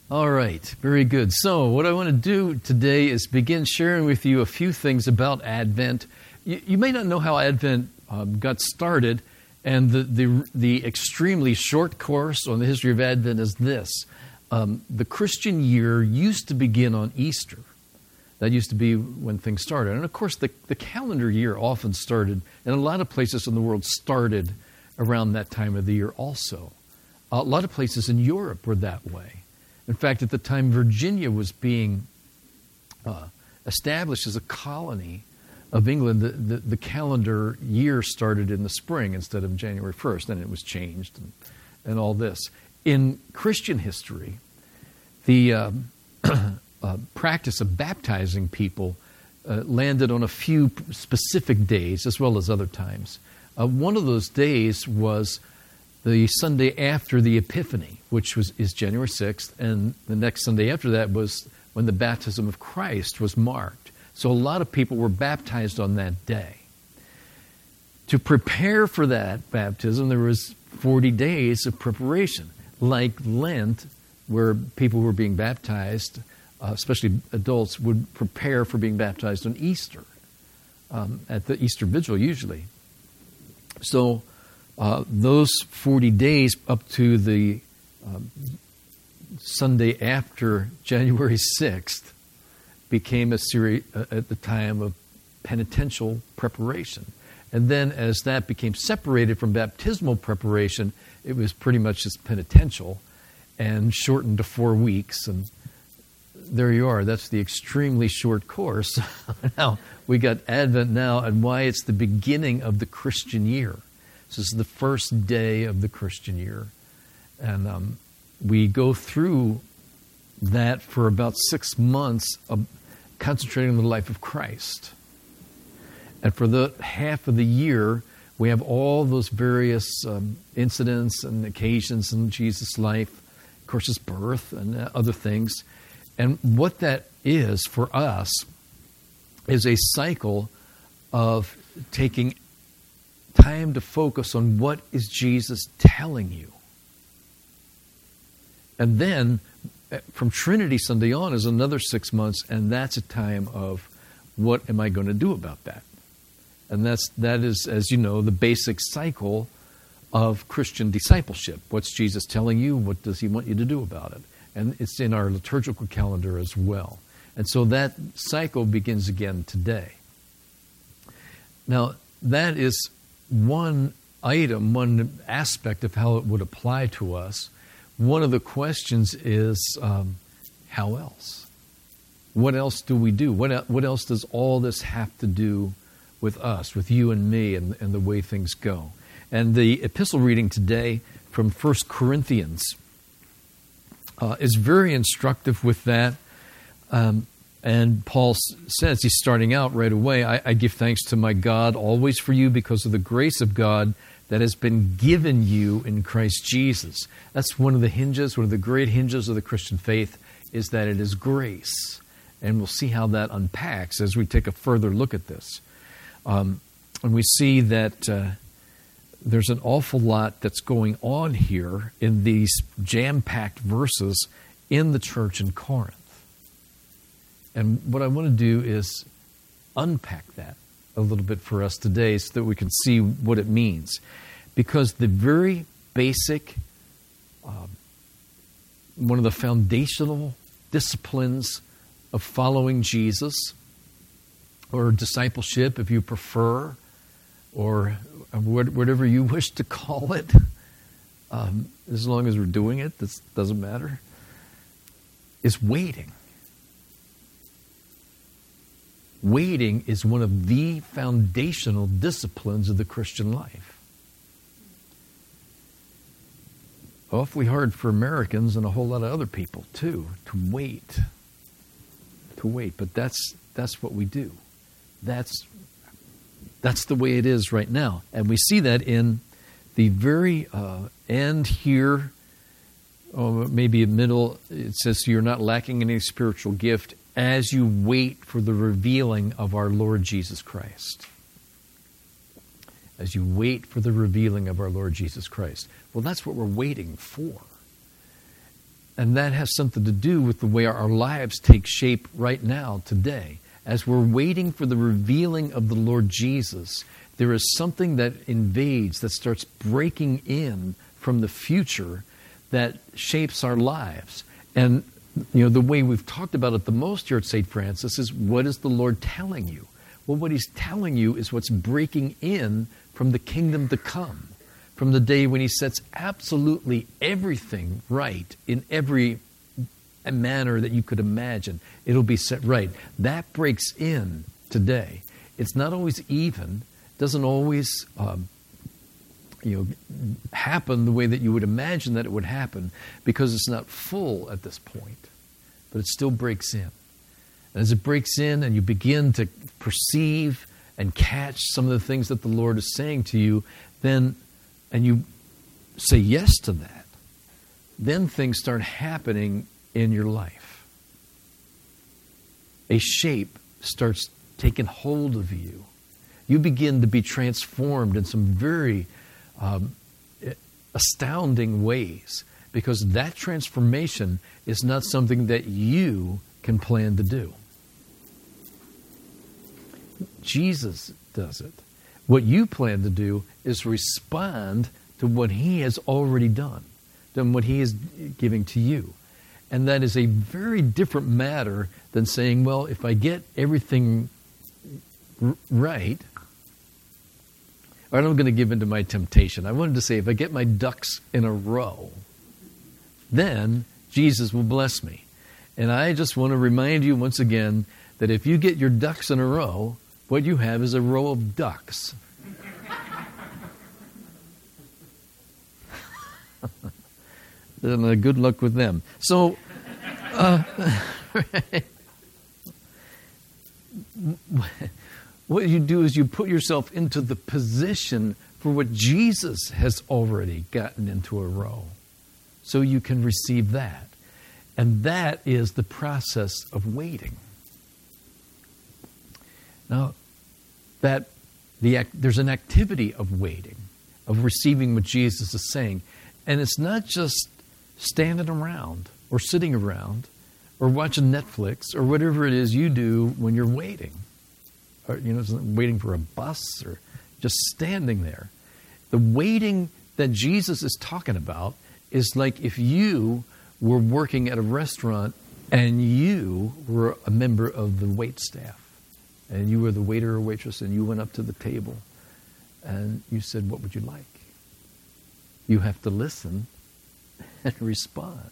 All right, very good. So what I want to do today is begin sharing with you a few things about Advent. You may not know how Advent got started, and the extremely short course on the history of Advent is this. The Christian year used to begin on Easter. That used to be when things started. And of course, the calendar year often started, and a lot of places in the world started around that time of the year also. A lot of places in Europe were that way. In fact, at the time Virginia was being established as a colony of England, the calendar year started in the spring instead of January 1st, and it was changed and all this. In Christian history, the practice of baptizing people landed on a few specific days as well as other times. One of those days was the Sunday after the Epiphany, which is January 6th, and the next Sunday after that was when the baptism of Christ was marked. So a lot of people were baptized on that day. To prepare for that baptism, there was 40 days of preparation, like Lent, where people who were being baptized, especially adults, would prepare for being baptized on Easter, at the Easter Vigil usually. So those 40 days up to the Sunday after January 6th became a series at the time of penitential preparation. And then as that became separated from baptismal preparation, it was pretty much just penitential and shortened to 4 weeks. And there you are. That's the extremely short course. Now, we got Advent now and why it's the beginning of the Christian year. So this is the first day of the Christian year. And we go through that for about 6 months of concentrating on the life of Christ. And for the half of the year, we have all those various incidents and occasions in Jesus' life, of course, his birth and other things. And what that is for us is a cycle of taking time to focus on what is Jesus telling you. And then from Trinity Sunday on is another 6 months, and that's a time of what am I going to do about that? And that is, as you know, the basic cycle of Christian discipleship. What's Jesus telling you? What does he want you to do about it? And it's in our liturgical calendar as well. And so that cycle begins again today. Now, that is one item, one aspect of how it would apply to us. One of the questions is, how else? What else do we do? What else does all this have to do with us, with you and me, and the way things go? And the epistle reading today from 1 Corinthians is very instructive with that. And Paul says, he's starting out right away, I give thanks to my God always for you because of the grace of God that has been given you in Christ Jesus. That's one of the hinges, one of the great hinges of the Christian faith, is that it is grace. And we'll see how that unpacks as we take a further look at this. And we see that there's an awful lot that's going on here in these jam-packed verses in the church in Corinth. And what I want to do is unpack that a little bit for us today so that we can see what it means. Because the very basic, one of the foundational disciplines of following Jesus, or discipleship if you prefer, or whatever you wish to call it, as long as we're doing it, this doesn't matter, is waiting. Waiting is one of the foundational disciplines of the Christian life. Awfully hard for Americans and a whole lot of other people, too, to wait. But that's what we do. That's the way it is right now. And we see that in the very end here, maybe middle, it says, so you're not lacking any spiritual gift as you wait for the revealing of our Lord Jesus Christ. As you wait for the revealing of our Lord Jesus Christ. Well, that's what we're waiting for. And that has something to do with the way our lives take shape right now, today. As we're waiting for the revealing of the Lord Jesus, there is something that invades, that starts breaking in from the future that shapes our lives. And the way we've talked about it the most here at St. Francis is, what is the Lord telling you? Well, what He's telling you is what's breaking in from the kingdom to come, from the day when He sets absolutely everything right in every manner that you could imagine. It'll be set right. That breaks in today. It's not always even. Doesn't always happen the way that you would imagine that it would happen, because it's not full at this point. But it still breaks in. And as it breaks in and you begin to perceive and catch some of the things that the Lord is saying to you, then, and you say yes to that, then things start happening in your life. A shape starts taking hold of you. You begin to be transformed in some very astounding ways, because that transformation is not something that you can plan to do. Jesus does it. What you plan to do is respond to what He has already done, than what He is giving to you. And that is a very different matter than saying, well, if I get everything right, I'm not going to give in to my temptation. I wanted to say, if I get my ducks in a row, then Jesus will bless me. And I just want to remind you once again that if you get your ducks in a row, what you have is a row of ducks. Then good luck with them. So, what you do is you put yourself into the position for what Jesus has already gotten into a row, so you can receive that. And that is the process of waiting. Now, there's an activity of waiting, of receiving what Jesus is saying. And it's not just standing around or sitting around or watching Netflix or whatever it is you do when you're waiting. Or, waiting for a bus or just standing there. The waiting that Jesus is talking about is like if you were working at a restaurant and you were a member of the wait staff, and you were the waiter or waitress, and you went up to the table and you said, "What would you like?" You have to listen and respond.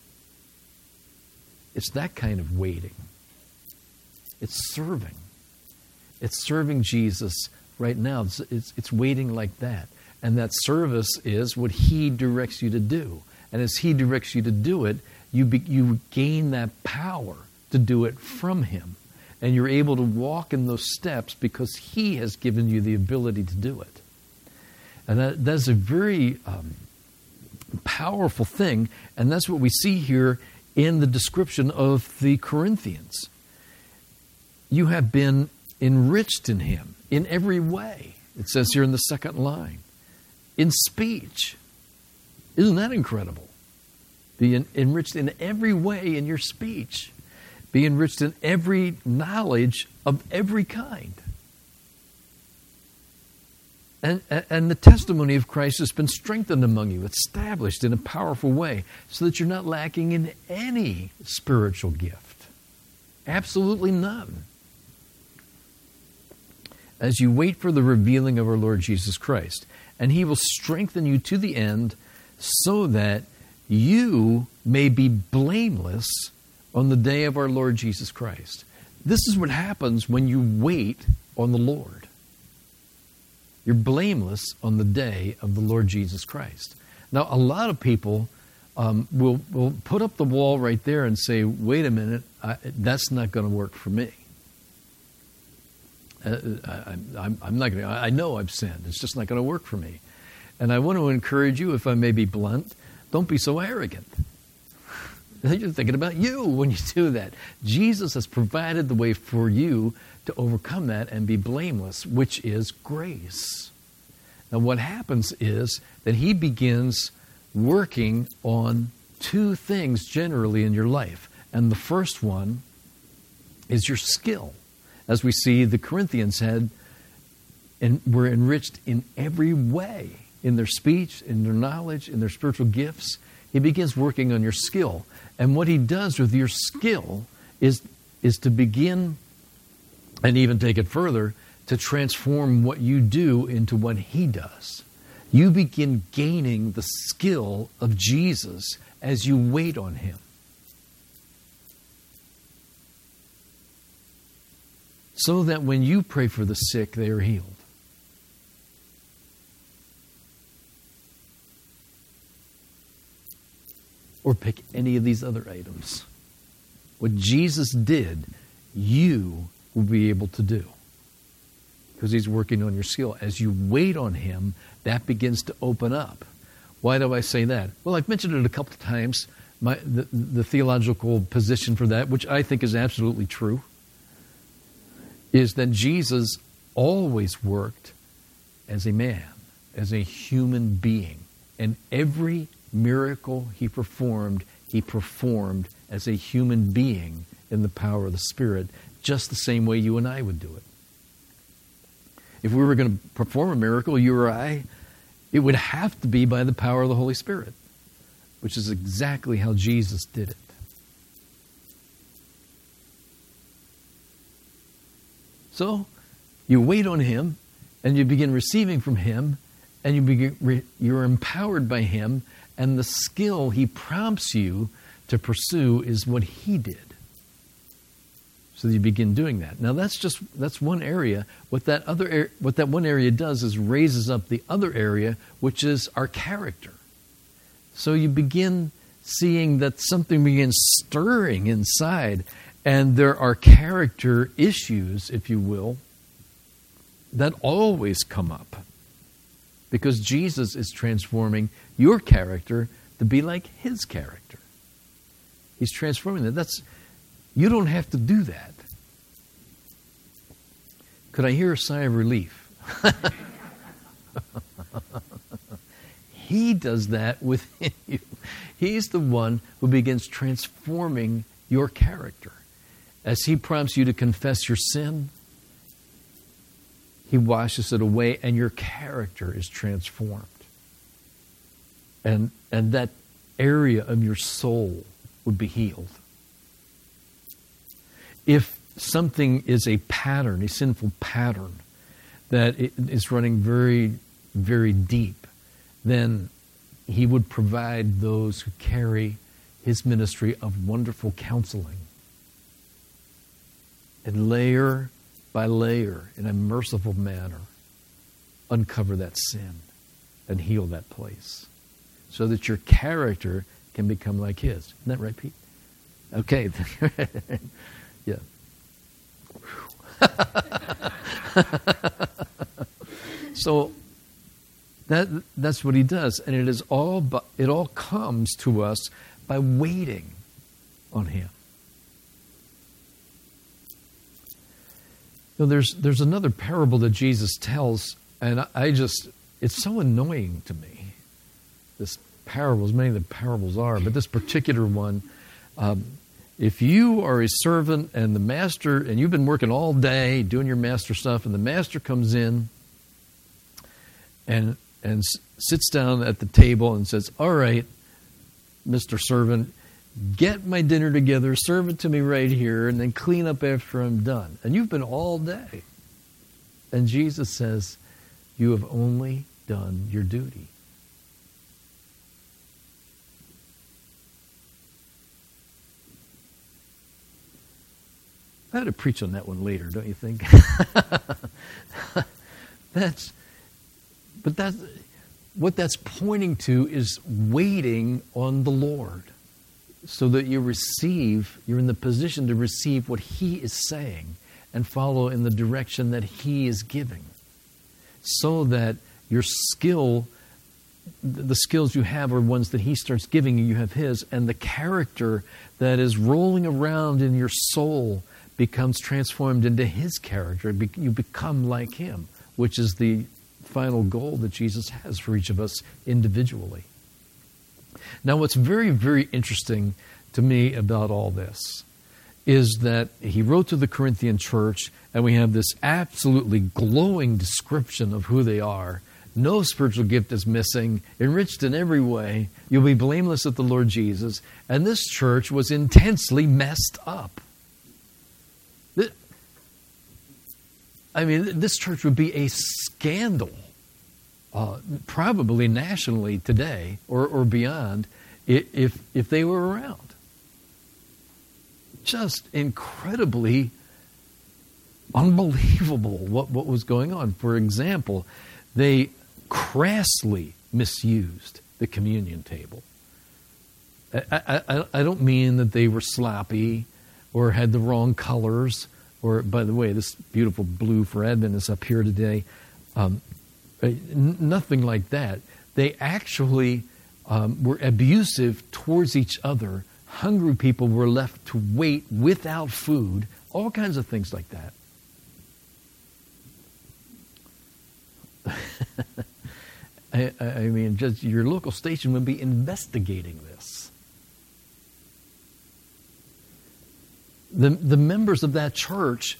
It's that kind of waiting. It's serving. It's serving Jesus right now. It's waiting like that. And that service is what He directs you to do. And as He directs you to do it, you gain that power to do it from Him. And you're able to walk in those steps because He has given you the ability to do it. And that's a very powerful thing. And that's what we see here in the description of the Corinthians. You have been enriched in Him in every way. It says here in the second line. In speech. Isn't that incredible? Be enriched in every way in your speech. Be enriched in every knowledge of every kind. And the testimony of Christ has been strengthened among you, established in a powerful way, so that you're not lacking in any spiritual gift. Absolutely none. As you wait for the revealing of our Lord Jesus Christ, and He will strengthen you to the end, so that you may be blameless on the day of our Lord Jesus Christ. This is what happens when you wait on the Lord. You're blameless on the day of the Lord Jesus Christ. Now, a lot of people will put up the wall right there and say, wait a minute, that's not going to work for me. I'm not going to, I know I've sinned. It's just not going to work for me. And I want to encourage you, if I may be blunt, don't be so arrogant. You're thinking about you when you do that. Jesus has provided the way for you to overcome that and be blameless, which is grace. Now what happens is that He begins working on two things generally in your life. And the first one is your skill. As we see, the Corinthians had and were enriched in every way, in their speech, in their knowledge, in their spiritual gifts. He begins working on your skill. And what he does with your skill is to begin, and even take it further, to transform what you do into what he does. You begin gaining the skill of Jesus as you wait on him. So that when you pray for the sick, they are healed. Or pick any of these other items. What Jesus did, you will be able to do. Because he's working on your skill. As you wait on him, that begins to open up. Why do I say that? Well, I've mentioned it a couple of times, the theological position for that, which I think is absolutely true, is that Jesus always worked as a man, as a human being. And every miracle he performed as a human being in the power of the Spirit, just the same way you and I would do it. If we were going to perform a miracle, you or I, it would have to be by the power of the Holy Spirit, which is exactly how Jesus did it. So, you wait on him, and you begin receiving from him, and you're empowered by him, and the skill he prompts you to pursue is what he did. So you begin doing that. Now that's one area. What that one area does is raises up the other area, which is our character. So you begin seeing that something begins stirring inside, and there are character issues, if you will, that always come up. Because Jesus is transforming your character to be like his character. He's transforming that. You don't have to do that. Could I hear a sigh of relief? He does that within you. He's the one who begins transforming your character. As he prompts you to confess your sin, he washes it away, and your character is transformed. And that area of your soul would be healed. If something is a pattern, a sinful pattern, that is running very, very deep, then he would provide those who carry his ministry of wonderful counseling. And layer by layer, in a merciful manner, uncover that sin and heal that place. So that your character can become like his. Isn't that right, Pete? Okay. Yeah. So that's what he does, and it all comes to us by waiting on him. So there's another parable that Jesus tells, and it's so annoying to me. This parable, as many of the parables are, but this particular one, if you are a servant and the master, and you've been working all day doing your master stuff, and the master comes in and sits down at the table and says, "All right, Mr. Servant, get my dinner together, serve it to me right here, and then clean up after I'm done." And you've been all day. And Jesus says, "You have only done your duty." I ought to preach on that one later, don't you think? What that's pointing to is waiting on the Lord, so that you're in the position to receive what he is saying and follow in the direction that he is giving, so that your skill, the skills you have are ones that he starts giving you, you have his, and the character that is rolling around in your soul becomes transformed into his character. You become like him, which is the final goal that Jesus has for each of us individually. Now, what's very, very interesting to me about all this is that he wrote to the Corinthian church, and we have this absolutely glowing description of who they are. No spiritual gift is missing, enriched in every way. You'll be blameless at the Lord Jesus. And this church was intensely messed up. I mean, this church would be a scandal, probably nationally today or beyond, if they were around. Just incredibly unbelievable what was going on. For example, they crassly misused the communion table. I don't mean that they were sloppy or had the wrong colors. Or, by the way, this beautiful blue for Advent is up here today. Nothing like that. They actually were abusive towards each other. Hungry people were left to wait without food. All kinds of things like that. I mean, just your local station would be investigating this. The members of that church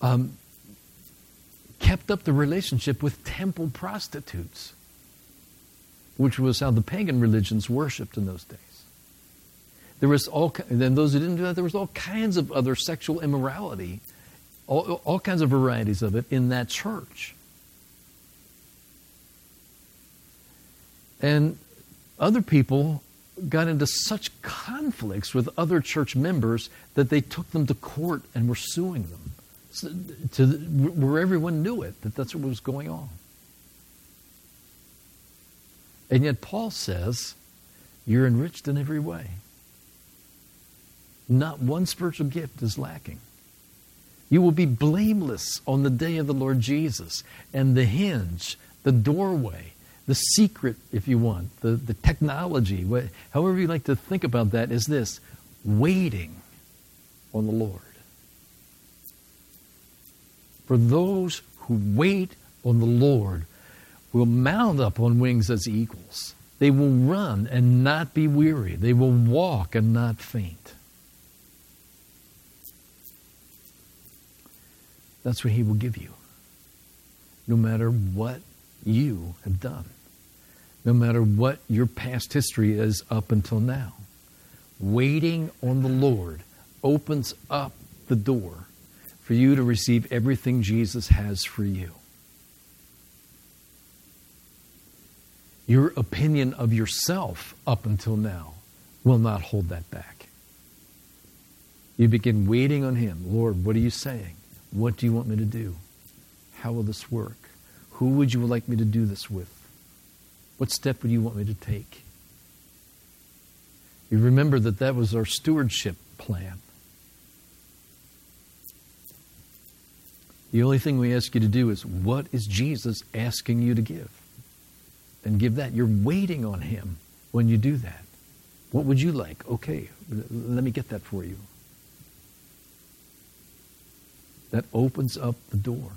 kept up the relationship with temple prostitutes, which was how the pagan religions worshipped in those days. There was then those who didn't do that, there was all kinds of other sexual immorality, all kinds of varieties of it in that church. And other people got into such conflicts with other church members that they took them to court and were suing them, where everyone knew it, that's what was going on. And yet Paul says, you're enriched in every way. Not one spiritual gift is lacking. You will be blameless on the day of the Lord Jesus. And the hinge, the doorway, the secret, if you want, the technology, however you like to think about that, is this: waiting on the Lord. For those who wait on the Lord will mount up on wings as eagles. They will run and not be weary. They will walk and not faint. That's what He will give you, no matter what you have done. No matter what your past history is up until now. Waiting on the Lord opens up the door for you to receive everything Jesus has for you. Your opinion of yourself up until now will not hold that back. You begin waiting on Him. Lord, what are you saying? What do you want me to do? How will this work? Who would you like me to do this with? What step would you want me to take? You remember that was our stewardship plan. The only thing we ask you to do is, what is Jesus asking you to give? And give that. You're waiting on Him when you do that. What would you like? Okay, let me get that for you. That opens up the door.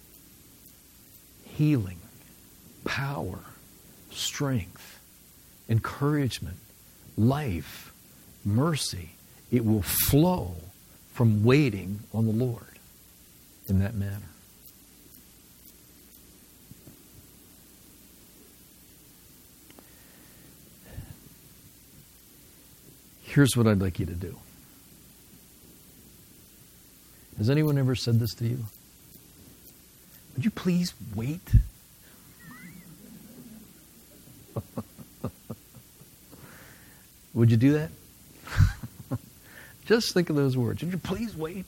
Healing, power, strength, encouragement, life, mercy. It will flow from waiting on the Lord in that manner. Here's what I'd like you to do. Has anyone ever said this to you? Would you please wait? Would you do that? Just think of those words. Would you please wait?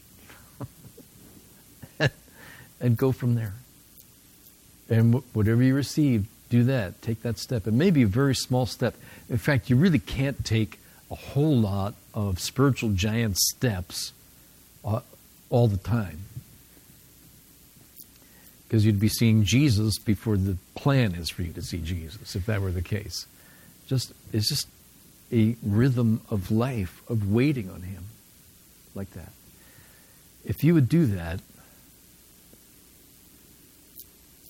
And go from there. And whatever you receive, do that. Take that step. It may be a very small step. In fact, you really can't take a whole lot of spiritual giant steps all the time. Because you'd be seeing Jesus before the plan is for you to see Jesus, if that were the case. It's just a rhythm of life, of waiting on Him, like that. If you would do that,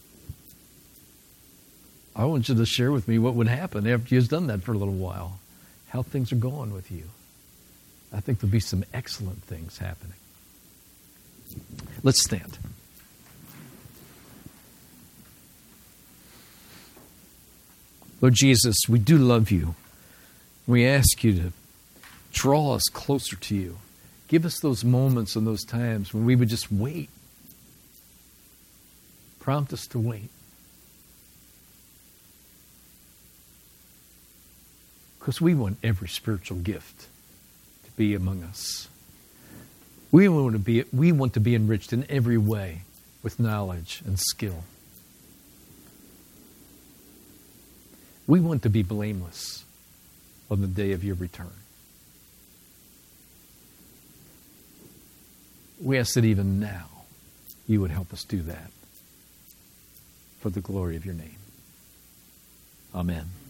I want you to share with me what would happen after you've done that for a little while. how things are going with you. I think there'll be some excellent things happening. Let's stand. Lord Jesus, we do love you. We ask you to draw us closer to you. Give us those moments and those times when we would just wait. Prompt us to wait. Because we want every spiritual gift to be among us. We want to be enriched in every way with knowledge and skill. We want to be blameless on the day of your return. We ask that even now you would help us do that for the glory of your name. Amen.